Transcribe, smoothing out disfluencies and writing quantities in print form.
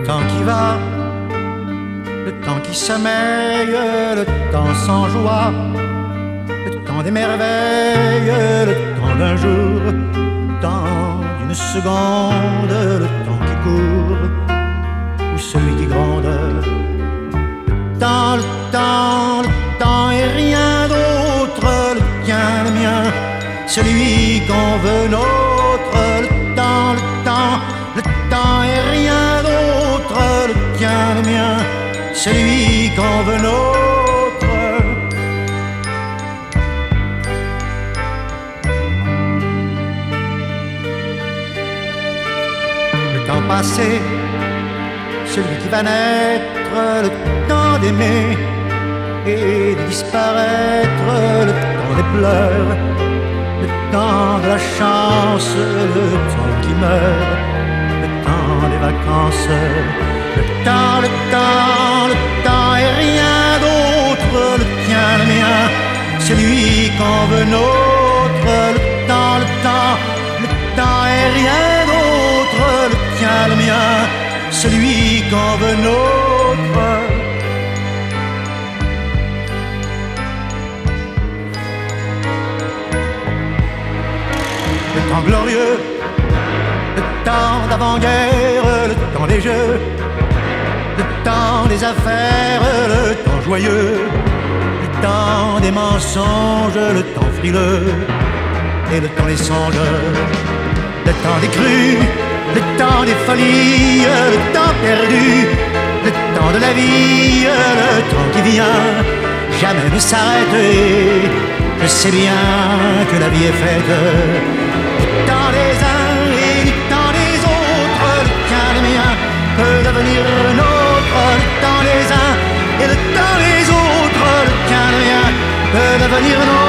temps qui va, le temps qui sommeille, le temps sans joie, le temps des merveilles, le temps d'un jour, le temps d'une seconde, le temps qui court, ou celui qui gronde. Le temps et rien d'autre, le tien, le mien, celui qu'on veut nôtre. Le temps et rien d'autre, le tien, le mien, celui qu'on veut nôtre. Le temps passé, celui qui va naître, le temps d'aimer et de disparaître, le temps des pleurs, le temps de la chance, le temps qui meurt, le temps des vacances, le temps et rien d'autre, le tien, le mien, celui qu'on veut nôtre. Le temps et rien d'autre, le tien, le mien, celui qu'on veut nôtre. Le temps glorieux, le temps d'avant-guerre, le temps des jeux, le temps des affaires, le temps joyeux, le temps des mensonges, le temps frileux et le temps des songes, le temps des crues, le temps des folies, le temps perdu, le temps de la vie, le temps qui vient, jamais ne s'arrête. Et je sais bien que la vie est faite du temps des uns et du temps des autres. Le tien, le mien, peut devenir nôtre. Le temps des uns et le temps des autres. Le tien, le mien, peut devenir nôtre.